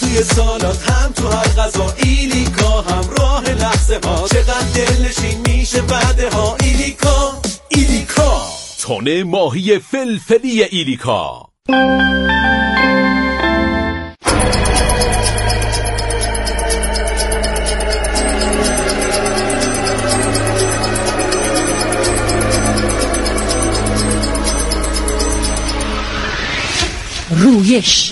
توی سالات هم تو هر غذا، ایلیکا همراه لحظه ها، چقدر دلنشین میشه بعده ها. ایلیکا ایلیکا تن ماهی فلفلی ایلیکا. رویش.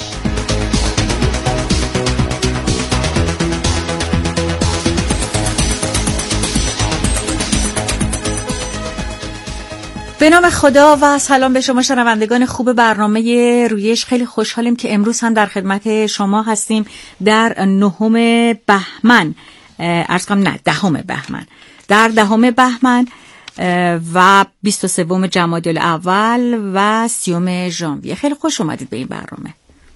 به نام خدا و سلام به شما شنوندگان خوب برنامه رویش. خیلی خوشحالیم که امروز هم در خدمت شما هستیم در 9 بهمن، در 10 بهمن و 23 جمادی الاول و 30 ژانویه. خیلی خوش اومدید به این برنامه.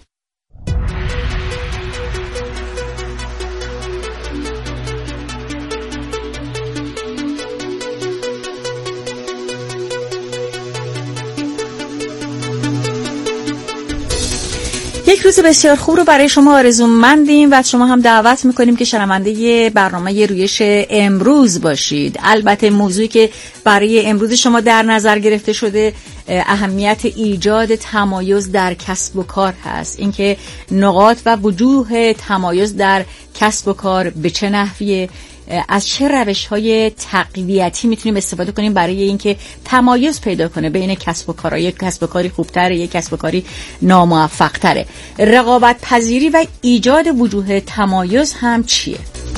یک روز بسیار خوب رو برای شما آرزومندیم و شما هم دعوت میکنیم که شنونده برنامه رویش امروز باشید. البته موضوعی که برای امروز شما در نظر گرفته شده اهمیت ایجاد تمایز در کسب و کار هست. اینکه نقاط و وجوه تمایز در کسب و کار به چه نحویه، از چه روش‌های تقویتی میتونیم استفاده کنیم برای اینکه تمایز پیدا کنه بین کسب و کارها. یک کسب و کاری خوبتره، یک کسب و کاری ناموفق‌تره. رقابت پذیری و ایجاد وجوه تمایز هم چیه؟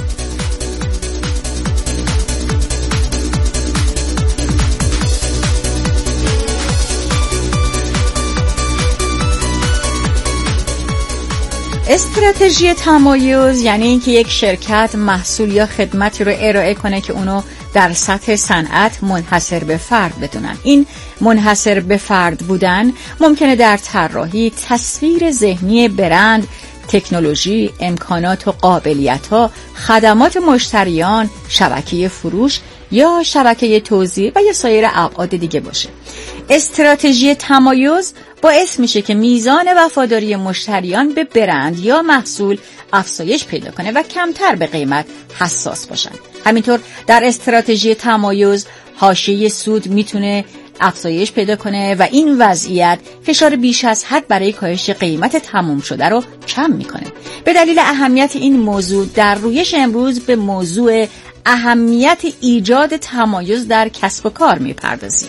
استراتژی تمایز یعنی اینکه یک شرکت محصول یا خدمتی رو ارائه کنه که اونو در سطح صنعت منحصر به فرد بدونن. این منحصر به فرد بودن ممکنه در طراحی، تصویر ذهنی برند، تکنولوژی، امکانات و قابلیت‌ها، خدمات مشتریان، شبکه فروش یا شبکه توزیع و یا سایر ابعاد دیگه باشه. استراتژی تمایز باعث میشه که میزان وفاداری مشتریان به برند یا محصول افزایش پیدا کنه و کمتر به قیمت حساس باشن. همینطور در استراتژی تمایز حاشیه سود میتونه افزایش پیدا کنه و این وضعیت فشار بیش از حد برای کاهش قیمت تموم شده رو کم میکنه. به دلیل اهمیت این موضوع در رویش امروز به موضوع اهمیت ایجاد تمایز در کسب و کار میپردازیم.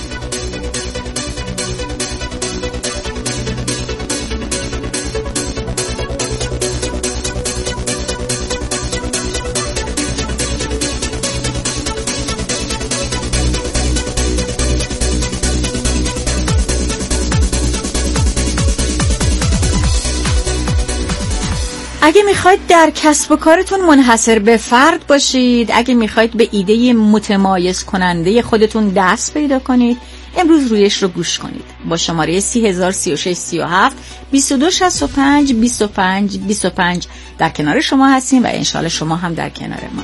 اگه میخواید در کسب و کارتون منحصر به فرد باشید، اگه میخواید به ایده متمایز کننده خودتون دست پیدا کنید، امروز رویش رو گوش کنید. با شماره 303637 2265 25 25 در کنار شما هستیم و انشالله شما هم در کنار ما.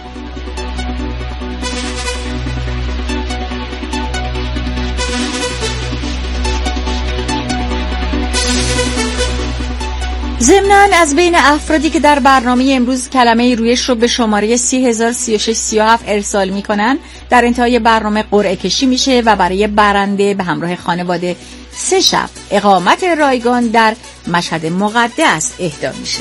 ضمناً از بین افرادی که در برنامه امروز کلمه رویش رو به شماره 303637 ارسال میکنن، در انتهای برنامه قرعه کشی میشه و برای برنده به همراه خانواده 3 شب اقامت رایگان در مشهد مقدس اهدا میشه.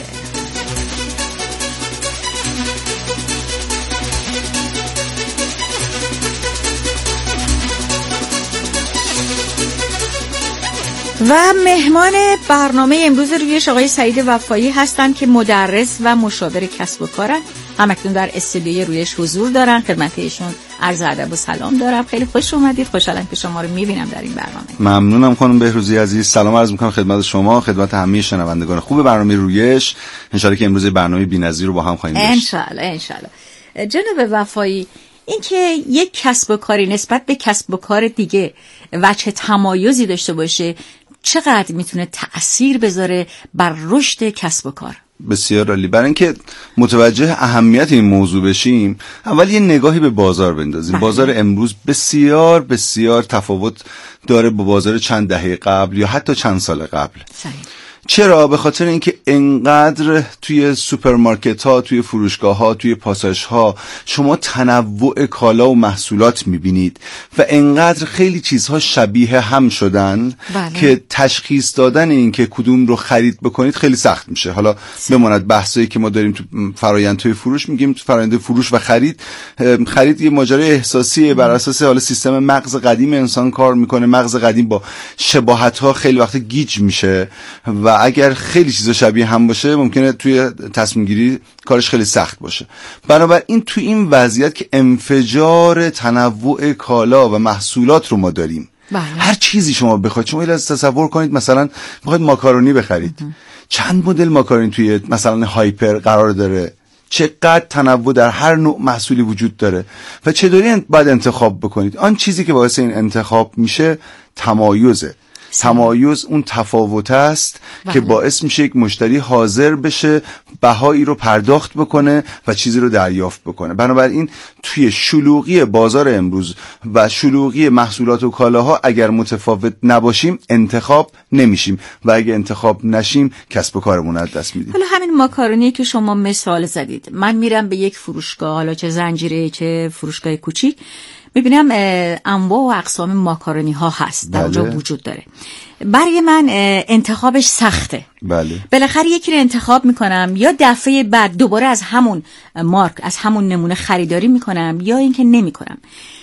و مهمان برنامه امروز رویش آقای سعید وفایی هستند که مدرس و مشاور کسب و کارن. همکنون در استودیوی رویش حضور دارن. خدمت ایشون عرض ادب و سلام دارم. خیلی خوش اومدید. خوشحالم که شما رو میبینم در این برنامه. ممنونم خانم بهروزی عزیز. سلام عرض میکنم خدمت شما، خدمت همه شنوندگان خوب برنامه رویش. انشالله که امروز برنامه بی‌نظیر رو با هم خواهیم داشت. انشالله. جناب وفایی، اینکه یک کسب و کاری نسبت به کسب و کار دیگه وجه تمایزی داشته باشه چقدر میتونه تأثیر بذاره بر رشد کسب و کار؟ بسیار عالی. برای اینکه متوجه اهمیت این موضوع بشیم، اول یه نگاهی به بازار بندازیم. بازار امروز بسیار بسیار تفاوت داره با بازار چند دهه قبل یا حتی چند سال قبل. صحیح. چرا؟ به خاطر اینکه انقدر توی سوپرمارکت ها، توی فروشگاه ها، توی پاساژ ها شما تنوع کالا و محصولات میبینید و انقدر خیلی چیزها شبیه هم شدن که تشخیص دادن این که کدوم رو خرید بکنید خیلی سخت میشه. حالا بماند بحثایی که ما داریم تو فرآیندهای فروش، میگیم تو فرآیند فروش و خرید یه ماجرای احساسیه، بر اساس حالا سیستم مغز قدیم انسان کار میکنه. مغز قدیم با شباهت ها خیلی وقت گیج میشه و اگر خیلی چیزا شبیه هم باشه ممکنه توی تصمیم گیری کارش خیلی سخت باشه. بنابراین تو این وضعیت که انفجار تنوع کالا و محصولات رو ما داریم، هر چیزی شما بخواید، شما از تصور کنید مثلا بخواید ماکارونی بخرید، چند مدل ماکارونی توی مثلا هایپر قرار داره، چقدر تنوع در هر نوع محصولی وجود داره و چطوری باید انتخاب بکنید. آن چیزی که باعث این انتخاب میشه تمایزه. تمایز اون تفاوت است که باعث میشه یک مشتری حاضر بشه بهایی رو پرداخت بکنه و چیزی رو دریافت بکنه. بنابراین توی شلوغی بازار امروز و شلوغی محصولات و کالاها اگر متفاوت نباشیم انتخاب نمیشیم و اگر انتخاب نشیم کسب و کارمون از دست میدیم. حالا همین ماکارونی که شما مثال زدید، من میرم به یک فروشگاه، حالا چه زنجیره چه فروشگاه کوچیک، میبینم انواع و اقسام ماکارونی ها هست در اونجا وجود داره. برای من انتخابش سخته. بالاخره یکی رو انتخاب میکنم، یا دفعه بعد دوباره از همون مارک، از همون نمونه خریداری میکنم، یا اینکه نمیکنم.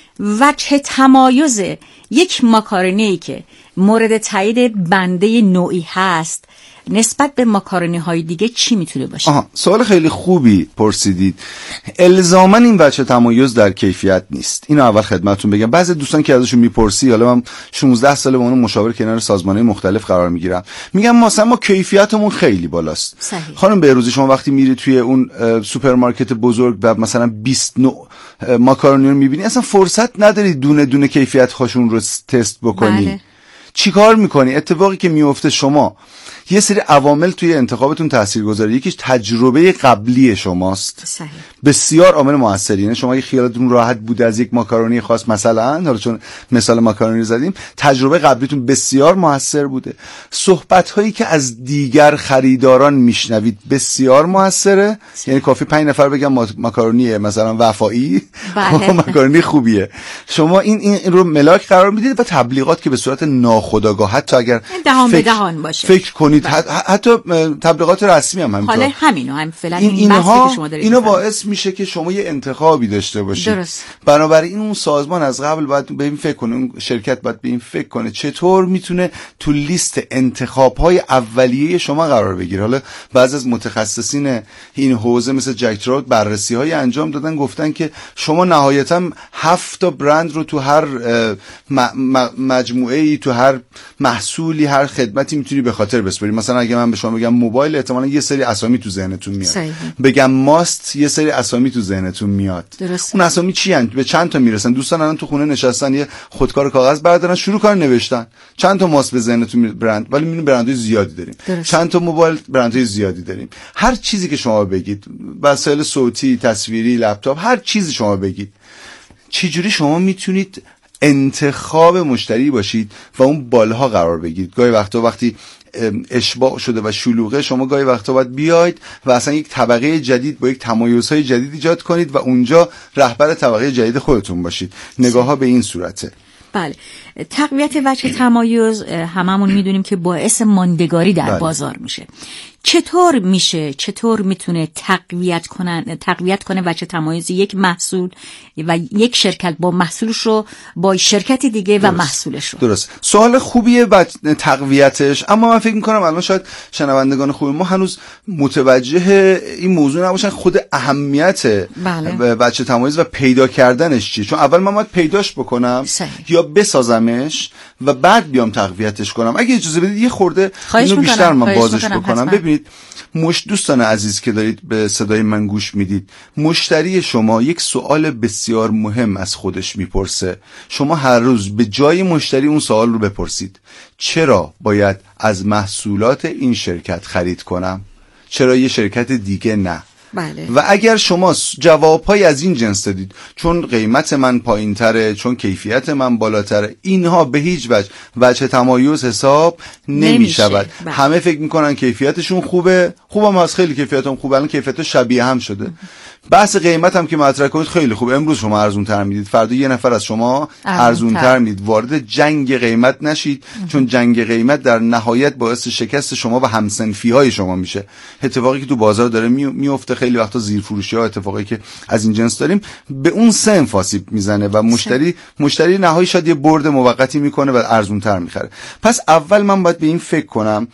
وجه تمایز یک ماکارونی که مورد تایید بنده نوعی هست نسبت به ماکارونی های دیگه چی میتونه باشه؟ سوال خیلی خوبی پرسیدید. الزاما این وجه تمایز در کیفیت نیست. اینو اول خدمتتون بگم. بعضی دوستان که ازشون میپرسی، حالا من 16 ساله با اون مشاور کنار سازمان‌های مختلف قرار میگیرم، میگم ما کیفیتمون خیلی بالاست. صحیح. خانم بهروزی، شما وقتی میری توی اون سوپرمارکت بزرگ و مثلا 20 نوع ماکارونی رو میبینی، اصلا فرصت نداری دونه دونه کیفیت هاشون رو تست بکنی. چیکار میکنی؟ اتفاقی که میفته، شما یه سری عوامل توی انتخابتون تاثیرگذاره. یکیش تجربه قبلی شماست. صحیح. بسیار عامل موثریه. شما اگه خیالتون راحت بوده از یک ماکارونی خاص، مثلا حالا چون مثال ماکارونی رو زدیم، تجربه قبلیتون بسیار موثر بوده. صحبت‌هایی که از دیگر خریداران میشنوید بسیار موثره. یعنی کافی 5 نفر بگم ماکارونی مثلا وفایی، ماکارونی خوبیه، شما این رو ملاک قرار میدید و تبلیغات که به صورت ناخودآگاه، حتی اگر دهان به دهان باشه، فکر کنید، حتی تبلیغات رسمی هم همینطور. حالا همینو هم فعلا این بحثی که شما دارید، اینو باعث میشه که شما یه انتخابی داشته باشید. درست. بنابراین اون سازمان از قبل باید به این فکر کنه، اون شرکت باید به این فکر کنه چطور میتونه تو لیست انتخاب‌های اولیه شما قرار بگیره. حالا بعضی از متخصصین این حوزه مثل جک تراوت بررسی‌های انجام دادن، گفتن که شما نهایتاً 7 تا برند رو تو هر مجموعه‌ای، تو هر محصولی، هر خدمتی میتونی به خاطر بسپاری. مثلا اگه من به شما بگم موبایل، احتمالاً یه سری اسامی تو ذهنتون میاد. صحیح. بگم ماست، یه سری اسامی تو ذهنتون میاد. درست. اون اسامی چی هستن؟ به چند تا میرسن؟ دوستان الان تو خونه نشستن، یه خودکار کاغذ بردارن، شروع کار نوشتن. چند تا ماست به ذهنتون برند، ولی میبینید برندهای زیادی داریم. درست. چند تا موبایل، برندهای زیادی داریم. هر چیزی که شما بگید، وسایل صوتی، تصویری، لپتاپ، هر چیزی شما بگید، چجوری شما میتونید انتخاب مشتری باشید و اون بالها قرار بگیرید؟ گاهی وقتی اشباع شده و شلوغه، شما گاهی وقتا باید بیاید و اصلا یک طبقه جدید با یک تمایزهای جدید ایجاد کنید و اونجا رهبر طبقه جدید خودتون باشید. نگاه ها به این صورته. بله. تقویت وجه تمایز هممون میدونیم که باعث ماندگاری در بازار میشه. چطور میتونه تقویت کنه وجه تمایز یک محصول و یک شرکت با محصولش رو با شرکت دیگه و محصولش رو؟ درست. سوال خوبیه تقویتش، اما من فکر میکنم الان شاید شنوندگان خوب ما هنوز متوجه این موضوع نباشن خود اهمیت وجه تمایز و پیدا کردنش چیه. چون اول من باید پیداش بکنم یا بسازمش و بعد بیام تقویتش کنم. اگه اجازه بدید یه خورده اینو بیشتر من بازش بکنم. ببینید دوستان عزیز که دارید به صدای من گوش میدید، مشتری شما یک سوال بسیار مهم از خودش میپرسه. شما هر روز به جای مشتری اون سوال رو بپرسید: چرا باید از محصولات این شرکت خرید کنم؟ چرا یه شرکت دیگه نه؟ بله. و اگر شما جوابهای از این جنس دادید چون قیمت من پایین تره، چون کیفیت من بالاتره، اینها به هیچ وجه تمایز حساب نمی شود. همه فکر میکنن کیفیتشون خوبه، خوبم از خیلی کیفیتم خوبه، الان کیفیت شبیه هم شده. بحث قیمت هم که مطرح کنید خیلی خوب، امروز شما ارزون تر میدید، فردا یه نفر از شما ارزون تر میدید. وارد جنگ قیمت نشید، چون جنگ قیمت در نهایت باعث شکست شما و همسنفی های شما میشه. اتفاقی که تو بازار داره میفته خیلی وقتا، زیرفروشی ها، اتفاقی که از این جنس داریم، به اون صنف آسیب میزنه و مشتری نهایی شاید یه برد موقتی میکنه و ارزون تر میخره. پس اول من باید به این فکر کنم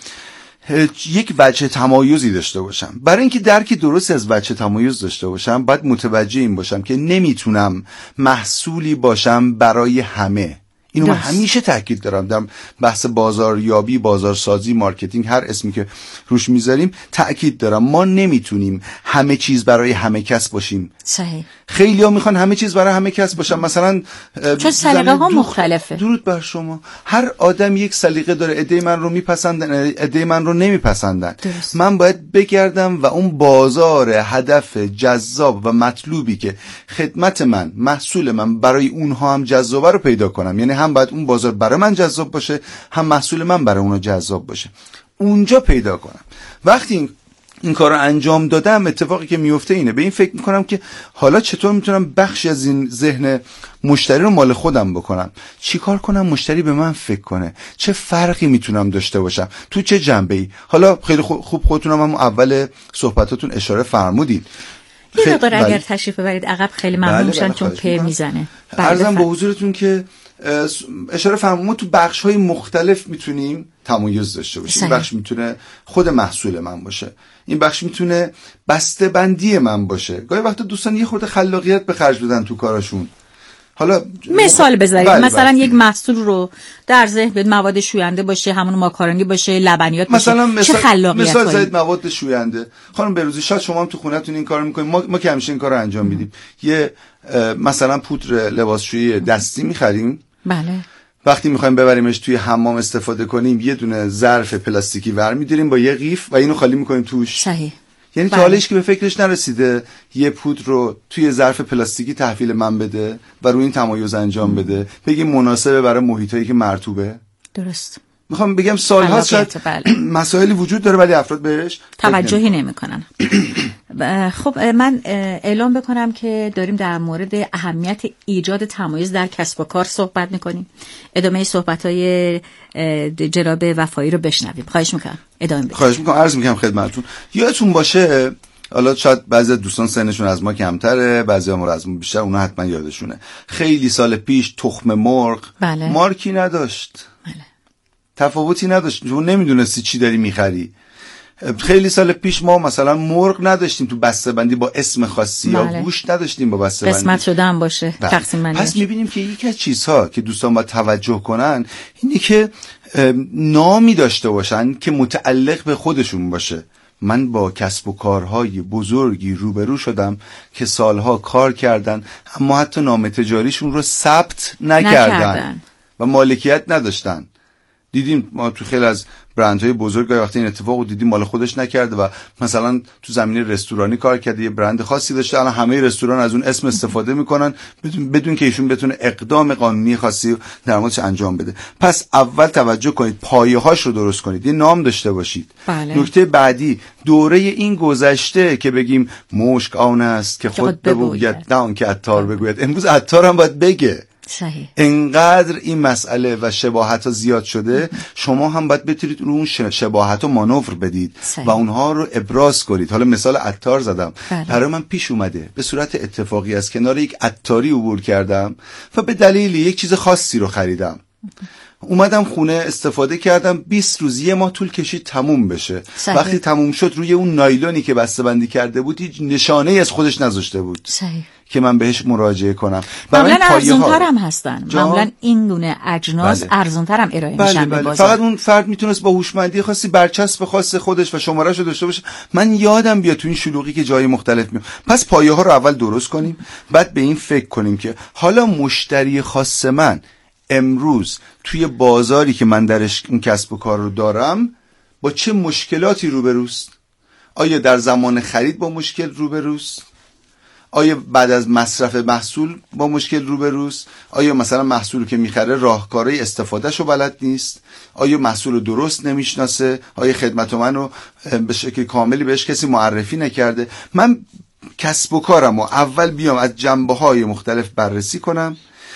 یک وجه تمایزی داشته باشم. برای اینکه درکی درست از وجه تمایز داشته باشم باید متوجه این باشم که نمیتونم محصولی باشم برای همه. اینو من همیشه تاکید دارم در بحث بازاریابی، بازارسازی، مارکتینگ، هر اسمی که روش میذاریم تاکید دارم. ما نمیتونیم همه چیز برای همه کس باشیم. صحیح. خیلی‌ها میخوان همه چیز برای همه کس باشن، مثلا چون سلیقه ها مختلفه. درود بر شما. هر آدم یک سلیقه داره، عده من رو میپسندن، عده من رو نمیپسندن. من باید بگردم و اون بازار هدف جذاب و مطلوبی که خدمت من، محصول من برای اونها هم جذابه رو پیدا کنم. یعنی هم باید اون بازار برای من جذاب باشه، هم محصول من برای اونها جذاب باشه. اونجا پیدا کنم. وقتی این کار رو انجام دادم، اتفاقی که میفته اینه، به این فکر میکنم که حالا چطور میتونم بخشی از این ذهن مشتری رو مال خودم بکنم. چیکار کنم مشتری به من فکر کنه؟ چه فرقی میتونم داشته باشم؟ تو چه جنبه‌ای؟ حالا خیلی خوب خودتونم هم اول صحبتاتون اشاره فرمودید. یه مقدار اگر تشریف ببرید عقب خیلی ممنون میشم، چون پی میزنه. عرضم به حضورتون که اشاره فرمودید ما تو بخش‌های مختلف میتونیم تمایز داشته باشیم. این بخش میتونه خود محصول من باشه، این بخش میتونه بسته بندی من باشه. گاهی وقتا دوستان یه خورده خلاقیت به خرج بدن تو کارشون. حالا مثال بذارید، مثلا یک محصول رو در ذهن بیاد، مواد شوینده باشه، همون ماکارونی باشه، لبنیات باشه، چه خلاقیت مثال زید مواد شوینده. خانم بروزی، شاید شما هم تو خونه‌تون این کارو میکنید، ما که همیشه این کارو انجام میدیم. یه مثلا پودر لباسشویی دستی میخریم. بله. وقتی میخوایم ببریمش توی حمام استفاده کنیم، یه دونه ظرف پلاستیکی ورمی‌داریم با یه قیف و اینو خالی میکنیم توش. صحیح. یعنی تا حالش که به فکرش نرسیده یه پودر رو توی ظرف پلاستیکی تحویل من بده و روی این تمایز انجام بده، بگیم مناسبه برای محیطایی که مرطوبه. درست. میخوام بگم سال‌ها شاید مسائلی وجود داره ولی افراد بهش توجهی نمی‌کنن. خب من اعلام بکنم که داریم در مورد اهمیت ایجاد تمایز در کسب و کار صحبت می‌کنیم. ادامه صحبت‌های جناب وفایی رو بشنویم. خواهش می‌کنم. ادامه بدید. خواهش می‌کنم. عرض می‌کنم خدمتتون. یادتون باشه، حالا شاید بعضی دوستان سنشون از ما کمتره، بعضی‌ها از ما بیشتر، اونا حتما یادشونه. خیلی سال پیش تخم مرغ مارکی نداشت. تفاوتی نداشت، چون نمیدونستی چی داری میخری. خیلی سال پیش ما مثلا مرغ نداشتیم تو بسته‌بندی با اسم خاصی، یا گوشت نداشتیم با بسته‌بندی قسمت شده هم باشه، تقسیم بندی. پس میبینیم که یکی از چیزها که دوستان باید توجه کنن اینه که نامی داشته باشن که متعلق به خودشون باشه. من با کسب و کارهای بزرگی روبرو شدم که سالها کار کردن اما حتی نام تجاریشون رو ثبت نکردن و مالکیت نداشتن. دیدیم ما تو خیلی از برندهای بزرگ وقتی این اتفاقو دیدیم مال خودش نکرده و مثلا تو زمینه رستورانی کار کرده، یه برند خاصی داشته، الان همه رستوران از اون اسم استفاده میکنن بدون که ایشون بتونه اقدام قانونی خاصی در موردش انجام بده. پس اول توجه کنید، پایه‌هاش رو درست کنید، یه نام داشته باشید. نکته بعدی، دوره این گذشته که بگیم مشک آن است که خود بگوید نه آن که عطار بگوید. امروز عطار هم باید بگه. صحیح. انقدر این مسئله و شباهت ها زیاد شده، شما هم باید بتونید رو اون شباهت ها مانور بدید و اونها رو ابراز کنید. حالا مثال عطار زدم، برای من پیش اومده به صورت اتفاقی از کنار یک عطاری عبور کردم و به دلیل یک چیز خاصی رو خریدم. اومدم خونه استفاده کردم، 20 روز یه ماه طول کشید تموم بشه. وقتی تموم شد روی اون نایلونی که بسته‌بندی کرده بود هیچ نشانه‌ای از خودش نذاشته بود. صحیح. که من بهش مراجعه کنم. معمولا ارزونتر هم هستن. معمولا این گونه اجناس ارزونتر هم ارائه میشن به بازار. فقط اون فرد میتونست با هوشمندی خاصی برچسب خاص خودش و شماره‌شو داشته باشه. من یادم بیاد تو این شلوغی که جای مختلف میام. پس پایه‌ها رو اول درست کنیم، بعد به این فکر کنیم که حالا مشتری خاص من امروز توی بازاری که من درش اون کسب و کار رو دارم با چه مشکلاتی روبروست. آیا در زمان خرید با مشکل روبروست؟ آیا بعد از مصرف محصول با مشکل روبروست؟ آیا مثلا محصولی که میخره راهکارهای استفادهشو بلد نیست؟ آیا محصول رو درست نمیشناسه؟ آیا خدمت من رو به شکل کاملی بهش کسی معرفی نکرده؟ من کسب و کارم رو اول بیام از جنبه‌های مختلف بررسی کنم،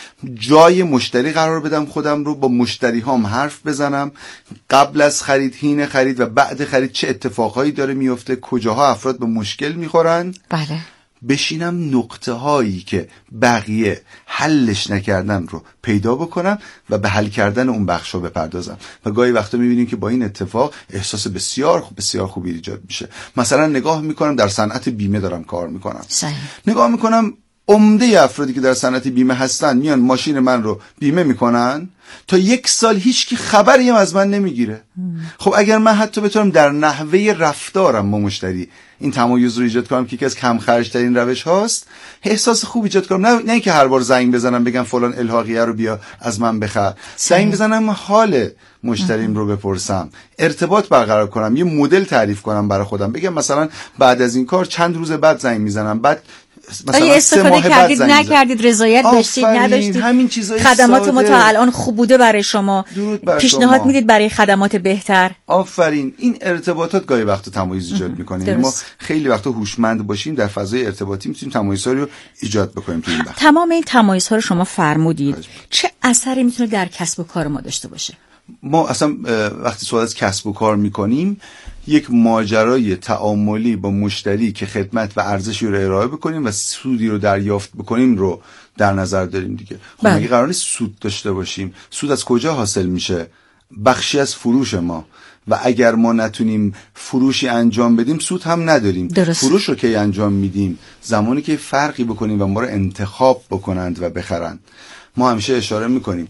جای مشتری قرار بدم، خودم رو با مشتری هام حرف بزنم، قبل از خرید، حین خرید و بعد خرید چه اتفاقهایی داره میفته، کجاها افراد به مشکل میخورن. بله. بشینم نقطه هایی که بقیه حلش نکردن رو پیدا بکنم و به حل کردن اون بخشا بپردازم. و گاهی وقتا میبینیم که با این اتفاق احساس بسیار خوبی ایجاد میشه. مثلا نگاه میکنم در صنعت بیمه دارم کار میکنم، صحیح. نگاه میکنم عمده افرادی که در صنعت بیمه هستن میان ماشین من رو بیمه میکنن، تا 1 سال هیچکی خبری هم از من نمیگیره. خب اگر من حتی بتونم در نحوه رفتارم با مشتری این تمایز رو ایجاد کنم که یکی از کم خرج ترین روش هاست، احساس خوب ایجاد کنم، نه اینکه هر بار زنگ بزنم بگم فلان الحاقیه رو بیا از من بخر، زنگ بزنم حال مشتریم رو بپرسم، ارتباط برقرار کنم، یه مدل تعریف کنم برای خودم، بگم مثلا بعد از این کار چند روز بعد زنگ میزنم، بعد مثلا استفاده کردید نکردید، رضایت داشتید نداشتید، همین چیزای خدمات ما تا الان خوب بوده برای شما، پیشنهاد میدید برای خدمات بهتر. آفرین. این ارتباطات گاهی وقتا تمایز ایجاد میکنه. ما خیلی وقتا هوشمند باشیم در فضای ارتباطی میتونیم تمایزها رو ایجاد بکنیم تو این بخش. تمام این تمایزها رو شما فرمودید، چه اثری میتونه در کسب و کار ما داشته باشه؟ ما اصلا وقتی صحبت از کسب و کار میکنیم یک ماجرای تعاملی با مشتری که خدمت و ارزشی رو ارائه بکنیم و سودی رو دریافت بکنیم رو در نظر داریم دیگه. خب مگه قرار نیست سود داشته باشیم؟ سود از کجا حاصل میشه؟ بخشی از فروش ما، و اگر ما نتونیم فروشی انجام بدیم سود هم نداریم. فروش رو که انجام میدیم زمانی که فرقی بکنیم و ما رو انتخاب بکنند و بخرند. ما همیشه اشاره میکنیم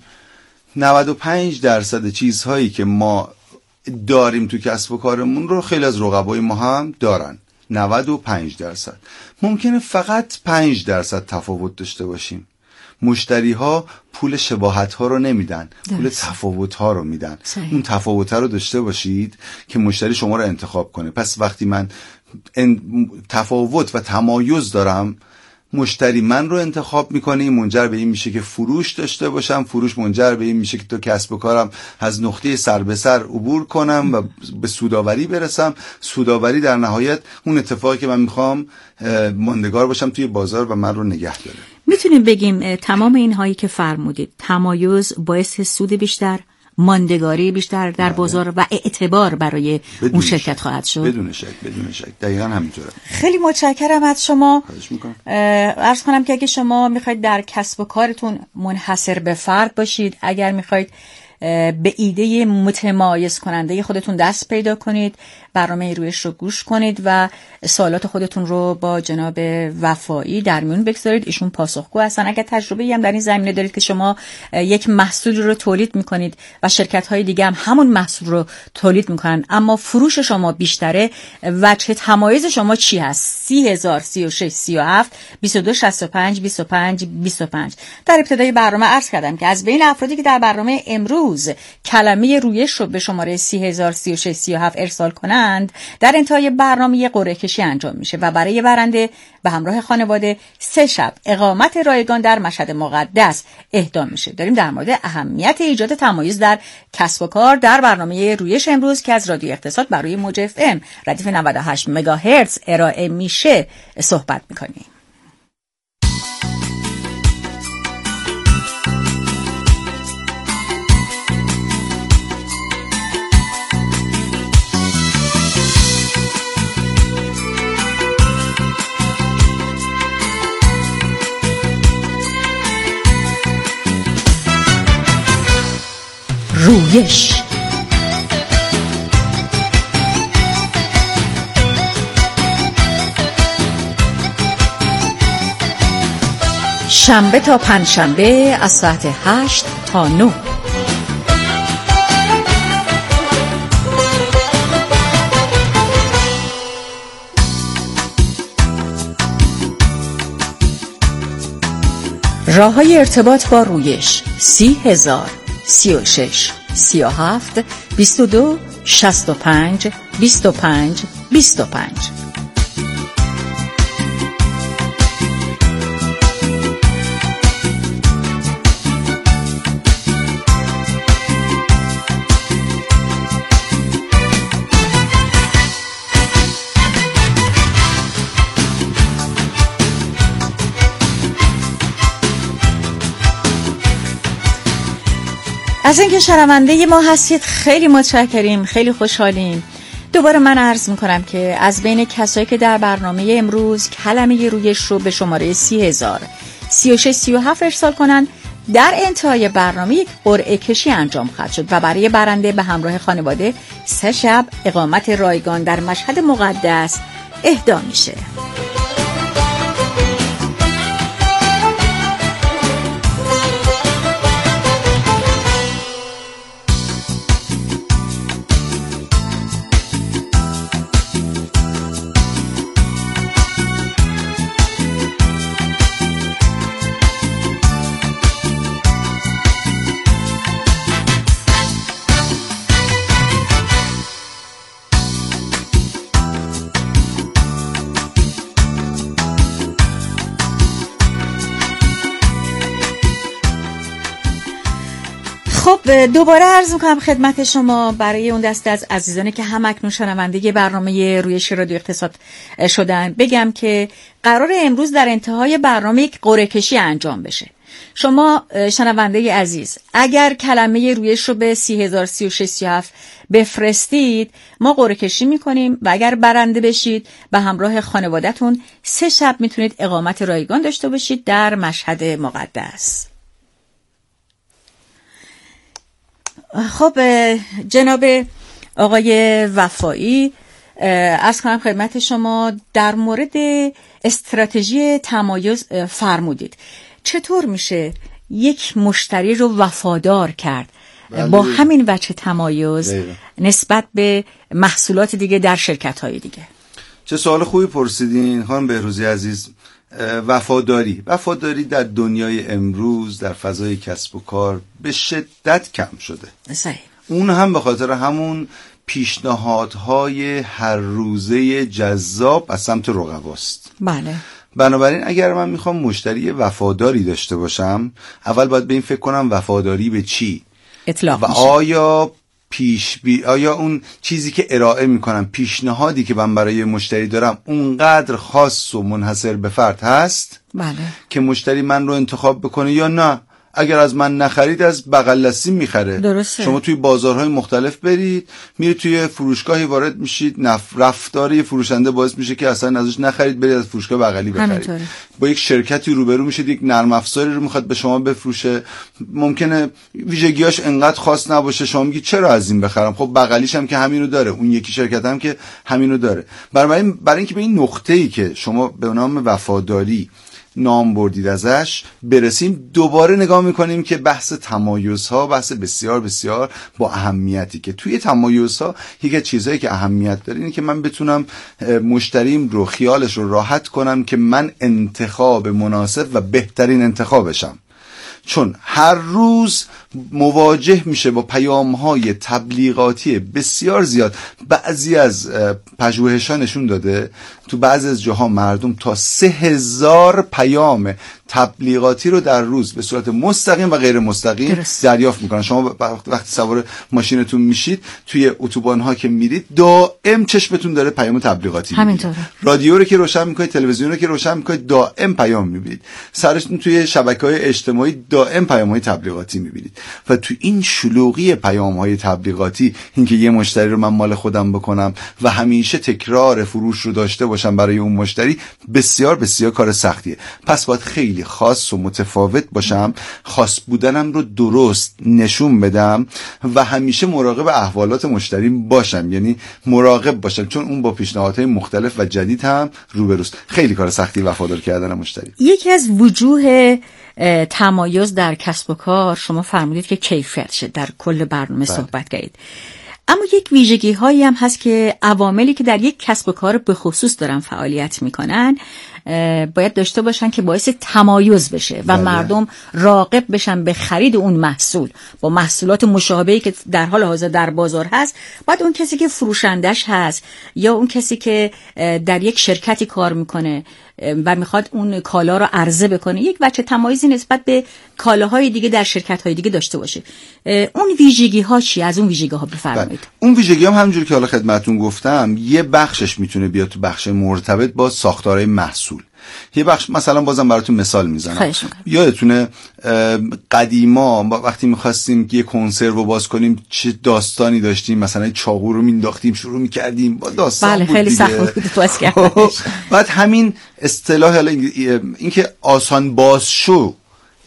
95% چیزهایی که ما داریم تو کسب و کارمون رو خیلی از رقبای ما هم دارن. 95%. ممکنه فقط 5% تفاوت داشته باشیم. مشتری ها پول شباهت ها رو نمیدن، پول تفاوت ها رو میدن. اون تفاوت ها رو داشته باشید که مشتری شما رو انتخاب کنه. پس وقتی من تفاوت و تمایز دارم، مشتری من رو انتخاب میکنه، این منجر به این میشه که فروش داشته باشم، فروش منجر به این میشه که تو کسب و کارم از نقطه سر به سر عبور کنم و به سوداوری برسم. سوداوری در نهایت اون اتفاقی که من میخوام ماندگار باشم توی بازار و من رو نگه داره. میتونیم بگیم تمام این هایی که فرمودید، تمایز باعث سود بیشتر، ماندگاری بیشتر در بازار و اعتبار برای اون شرکت خواهد شد. بدون شک دقیقاً همینطوره. خیلی متشکرم از شما. خواهش میکنم. عرض کنم که اگه شما میخواید در کسب و کارتون منحصر به فرد باشید، اگر میخواید به ایده متمایز کننده خودتون دست پیدا کنید، برنامه رویش رو گوش کنید و سوالات خودتون رو با جناب وفایی در میون بگذارید. ایشون پاسخگو هستن. اگر تجربه‌ای هم در این زمینه دارید که شما یک محصول رو تولید میکنید و شرکت‌های دیگه هم همون محصول رو تولید میکنن اما فروش شما بیشتره، وجه تمایز شما چی هست؟ 30000 36 37 22 65 25 25. در ابتدای برنامه عرض کردم که از بین افرادی که در برنامه امروز کلمه رویش رو به شماره 30000 36 37 ارسال کنند، در انتهای برنامه یه قرعه کشی انجام میشه و برای برنده به همراه خانواده 3 شب اقامت رایگان در مشهد مقدس اهدا میشه. داریم در مورد اهمیت ایجاد تمایز در کسب و کار در برنامه رویش امروز که از رادیو اقتصاد برای موج FM ردیف 98 مگاهرتز ارائه میشه صحبت میکنیم. رویش شنبه تا پنجشنبه از ساعت 8 تا 9. راه‌های ارتباط با رویش 30000 36 37 22 65 25 25. از اینکه شنونده ما هستید خیلی متشکریم، خیلی خوشحالیم. دوباره من عرض میکنم که از بین کسایی که در برنامه امروز کلمه رویش رو به شماره 30,000 3637 ارسال کنن، در انتهای برنامه یک قرعه کشی انجام خواهد شد و برای برنده به همراه خانواده 3 شب اقامت رایگان در مشهد مقدس اهدا میشه. خب دوباره عرض میکنم خدمت شما برای اون دسته از عزیزانی که هم اکنون شنونده برنامه رویش رادیو اقتصاد شدن بگم که قرار امروز در انتهای برنامه یک قرعه کشی انجام بشه. شما شنونده عزیز اگر کلمه رویش رو به 30,000 3637 بفرستید ما قرعه کشی میکنیم و اگر برنده بشید به همراه خانواده‌تون 3 شب میتونید اقامت رایگان داشته باشید در مشهد مقدس. خب جناب آقای وفایی، عرض کنم خدمت شما در مورد استراتژی تمایز فرمودید. چطور میشه یک مشتری رو وفادار کرد با همین وجه تمایز نسبت به محصولات دیگه در شرکت‌های دیگه؟ چه سوال خوبی پرسیدین خانم بهروزی عزیز. وفاداری در دنیای امروز در فضای کسب و کار به شدت کم شده. صحیح. اون هم به خاطر همون پیشنهادهای هر روزه جذاب از سمت رقباست. بله. بنابراین اگر من میخوام مشتری وفاداری داشته باشم اول باید به این فکر کنم وفاداری به چی اطلاق و میشه. آیا اون چیزی که ارائه میکنم، پیشنهادی که من برای مشتری دارم اونقدر خاص و منحصر به فرد هست بله. که مشتری من رو انتخاب بکنه یا نه اگر از من نخرید از بغل دستی میخره. درسته. شما توی بازارهای مختلف برید، میرید توی فروشگاهی وارد میشید، رفتار فروشنده باعث میشه که اصلا ازش نخرید، برید از فروشگاه بغلی بخرید. با یک شرکتی روبرو میشید، یک نرم افزاری رو میخواد به شما بفروشه، ممکنه ویژگیاش انقدر خاص نباشه، شما میگید چرا از این بخرم، خب بغلیش هم که همینو داره، اون یکی شرکت هم که همینو داره. برای اینکه به این نقطه‌ای که شما به نام وفاداری نام بردید ازش برسیم، دوباره نگاه میکنیم که بحث تمایزها بحث بسیار بسیار با اهمیتی که توی تمایزها یکی از چیزهایی که اهمیت داره اینه که من بتونم مشتریم رو خیالش رو راحت کنم که من انتخاب مناسب و بهترین انتخابشم. چون هر روز مواجه میشه با پیام‌های تبلیغاتی بسیار زیاد. بعضی از پژوهش‌ها نشون داده تو بعضی از جاها مردم تا 3,000 پیام تبلیغاتی رو در روز به صورت مستقیم و غیر مستقیم دریافت میکنن. شما وقتی سوار ماشینتون میشید توی اتوبان‌ها که میرید دائم چشمتون داره پیام تبلیغاتی همینطوره. رادیو رو که روشن میکنید، تلویزیون رو که روشن میکنید، دائم پیام میبینید. سرتون توی شبکه‌های اجتماعی دائم پیام‌های تبلیغاتی میبینید و تو این شلوغی پیام‌های تبلیغاتی اینکه یه مشتری رو من مال خودم بکنم و همیشه تکرار فروش رو داشته باشم برای اون مشتری بسیار بسیار کار سختیه. پس باید خیلی خاص و متفاوت باشم، خاص بودنم رو درست نشون بدم و همیشه مراقب احوالات مشتری باشم، یعنی مراقب باشم چون اون با پیشنهادهای مختلف و جدید هم روبروست. خیلی کار سختی وفادار کردن مشتری. یکی از وجوه تمایز در کسب و کار شما فرمودید که کیفیت شد، در کل برنامه صحبت کردید. اما یک ویژگی هایی هم هست که عواملی که در یک کسب و کار به خصوص دارن فعالیت میکنن باید داشته باشن که باعث تمایز بشه و مردم راغب بشن به خرید اون محصول. با محصولات مشابهی که در حال حاضر در بازار هست، باید اون کسی که فروشندش هست یا اون کسی که در یک شرکتی کار میکنه و میخواد اون کالا رو عرضه بکنه، یک بچه تمایزی نسبت به کالاهای دیگه در شرکت‌های دیگه داشته باشه. اون ویژگی ها چی؟ از اون ویژگی ها بفرمایید. اون ویژگی هم همونجوری که حالا خدمتتون گفتم، یه بخشش میتونه بیاد تو بخش مرتبط با ساختارهای محصول. یه بخش مثلا بازم براتون مثال میزنم. یادتونه قدیما وقتی میخواستیم یه کنسرو رو باز کنیم چه داستانی داشتیم؟ مثلا چاقو رو مینداختیم، شروع میکردیم با داستان. بله، خیلی سخت بود باز کردنش. بعد همین اصطلاح این که آسان باز شو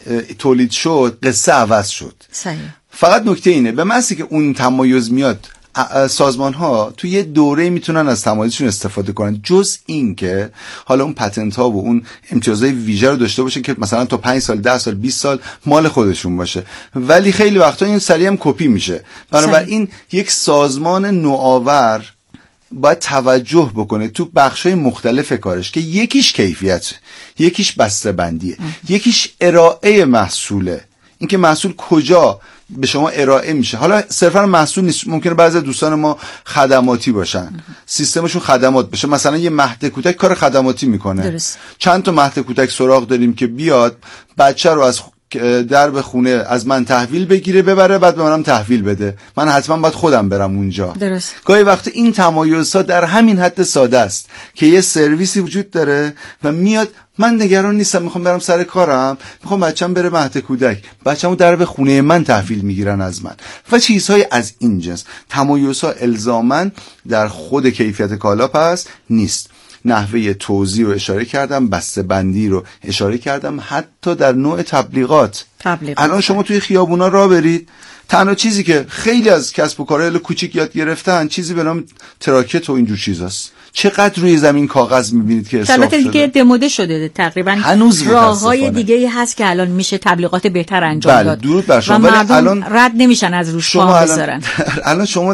تولید شد، قصه عوض شد. صحیح. فقط نکته اینه، به محضی که اون تمایز میاد، سازمان ها توی یه دوره میتونن از تمایزشون استفاده کنن، جز این که حالا اون پتنت ها و اون امتیازهای ویژه رو داشته باشن که مثلا تا 5 سال 10 سال 20 سال مال خودشون باشه، ولی خیلی وقتا این سریع هم کپی میشه. بنابراین یک سازمان نوآور باید توجه بکنه تو بخشای مختلف کارش که یکیش کیفیت، یکیش بسته‌بندیه، یکیش ارائه محصوله، اینکه محصول کجا به شما ارائه میشه. حالا صرفا محصول نیست، ممکنه بعضی دوستان ما خدماتی باشن، سیستمشون خدمات بشه، مثلا یه مهد کودک کار خدماتی میکنه. درست. چند تا مهد کودک سراغ داریم که بیاد بچه رو از درب خونه از من تحویل بگیره ببره، بعد به منم تحویل بده، من حتما باید خودم برم اونجا. درست. گاهی وقت این تمایزها در همین حد ساده است که یه سرویسی وجود داره و میاد، من نگران نیستم، میخوام برم سر کارم، میخوام بچه‌م بره مهد کودک، بچه‌مو درب خونه من تحویل میگیرن از من و چیزهای از این جنس. تمایزها الزاماً در خود کیفیت کالا پس نیست. نحوه توزیع رو اشاره کردم، بسته‌بندی رو اشاره کردم، حتی در نوع تبلیغات. الان شما توی خیابونا راه برید، تنها چیزی که خیلی از کسب و کارهای کوچیک یاد گرفتن چیزی به نام تراکت و اینجور چیزاست. چقدر روی زمین کاغذ می‌بینید که حساب شده. دیگه دموده شده تقریبا. راه‌های دیگه هست که الان میشه تبلیغات بهتر انجام داد. درود بر شما. ولی الان رد نمیشن از روش پا بذارن. الان شما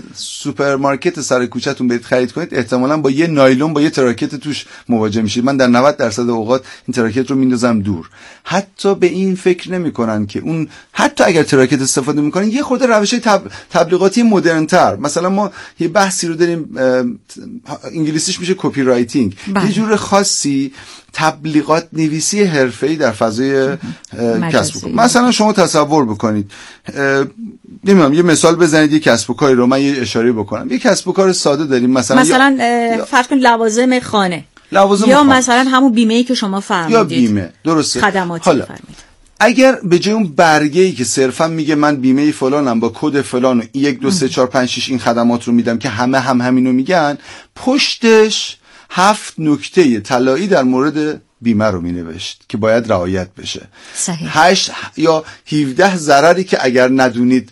سوپرمارکت سر کوچه‌تون برید خرید کنید، احتمالاً با یه نایلون با یه تراکت توش مواجه میشید. من در 90% اوقات این تراکت رو میندازم دور. حتی به این فکر نمی‌کنن که اون، حتی اگر تراکت استفاده می‌کنن، یه خورده روش‌های تبلیغاتی مدرن‌تر. مثلا ما یه بحثی رو داریم، انگلیسیش میشه کپی رایتینگ، یه جور خاصی تبلیغات نویسی حرفه‌ای در فضای کسب و کار. مثلا شما تصور بکنید، نمیدونم یه مثال بزنید، یه کسب و کاری رو من یه اشاره بکنم. یه کسب و کار ساده داریم، مثلا فرض کن لوازم خانه، یا مثلا همون بیمه‌ای که شما فرمودید، یا بیمه، درسته، خدماتی فرمودید. اگر به جای اون برگه‌ای که صرفا میگه من بیمه فلانم با کد فلان و 1 2 3 4 5 6 این خدمات رو میدم که همه همینو میگن، پشتش 7 نکته طلایی در مورد بیمه رو مینوشت که باید رعایت بشه. صحیح. 8 یا 17 ضرری که اگر ندونید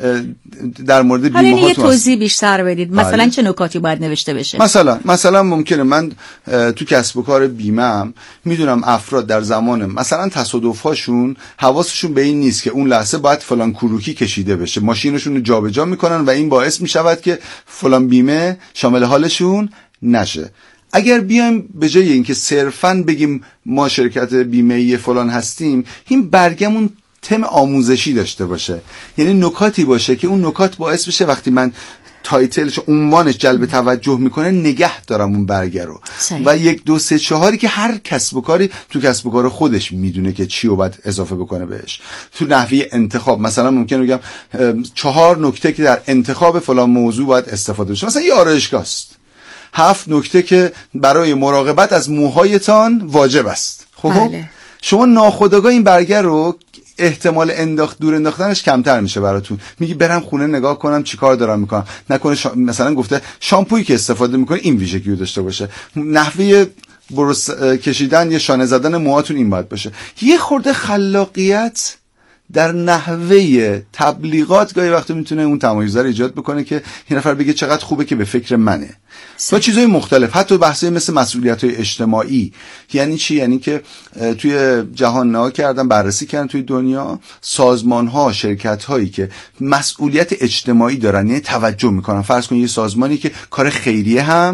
در مورد بیمه هاتون. حالا یه توضیح بیشتر بدید. مثلا چه نکاتی باید نوشته بشه؟ مثلا ممکنه من تو کسب و کار بیمه‌ام میدونم افراد در زمان مثلا تصادف‌هاشون حواسشون به این نیست که اون لحظه باید فلان کروکی کشیده بشه، ماشینشون رو جابجا میکنن و این باعث میشود که فلان بیمه شامل حالشون نشه. اگر بیایم به جای اینکه صرفاً بگیم ما شرکت بیمه‌ای فلان هستیم، این برگمون تم آموزشی داشته باشه، یعنی نکاتی باشه که اون نکات باعث بشه وقتی من تایتلش، عنوانش جلب توجه میکنه، نگه دارم اون برگه رو. و 1 2 3 4 که هر کسب و کاری تو کسب و کار خودش میدونه که چی رو باید اضافه بکنه بهش. تو نحوه انتخاب مثلا ممکنه بگم 4 نکته که در انتخاب فلان موضوع باید استفاده بشه. مثلا یه آرایشگاه است، 7 نکته که برای مراقبت از موهایتان واجب است. خب شما ناخودآگاه این برگه رو احتمال دور انداختنش کمتر میشه براتون. میگی برم خونه نگاه کنم چیکار دارم میکنم، نکنه مثلا گفته شامپویی که استفاده میکنه این ویژگی رو داشته باشه، نحوه برس کشیدن یا شانه زدن موهاتون این باید باشه. یه خورده خلاقیت در نحوه تبلیغات گاهی وقت میتونه اون تمایزات رو ایجاد بکنه که این نفر بگه چقدر خوبه که به فکر منه. با چیزهای مختلف، حتی بحثای مثل مسئولیت‌های اجتماعی. یعنی چی؟ یعنی که توی جهان نگاه کردن، بررسی کردن توی دنیا سازمان‌ها، شرکت‌هایی که مسئولیت اجتماعی دارن، یعنی توجه میکنن. فرض کن یه سازمانی که کار خیریه هم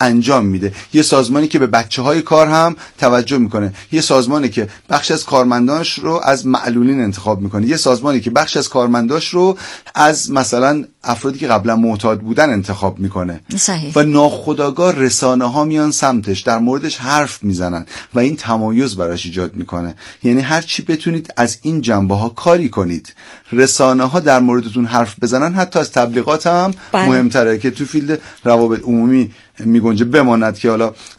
انجام میده، یه سازمانی که به بچه‌های کار هم توجه میکنه، یه سازمانی که بخش از کارمندانش رو از معلولین انتخاب میکنه، یه سازمانی که بخش از کارمنداش رو از مثلا افرادی که قبلا معتاد بودن انتخاب میکنه. صحیح. و ناخودآگاه رسانه‌ها میان سمتش، در موردش حرف میزنن و این تمایز براش ایجاد میکنه. یعنی هر چی بتونید از این جنبه‌ها کاری کنید، رسانه‌ها در موردتون حرف بزنن، حتی از تبلیغات هم مهمتره که تو فیلد روابط عمومی میگنجه. بماند که حالا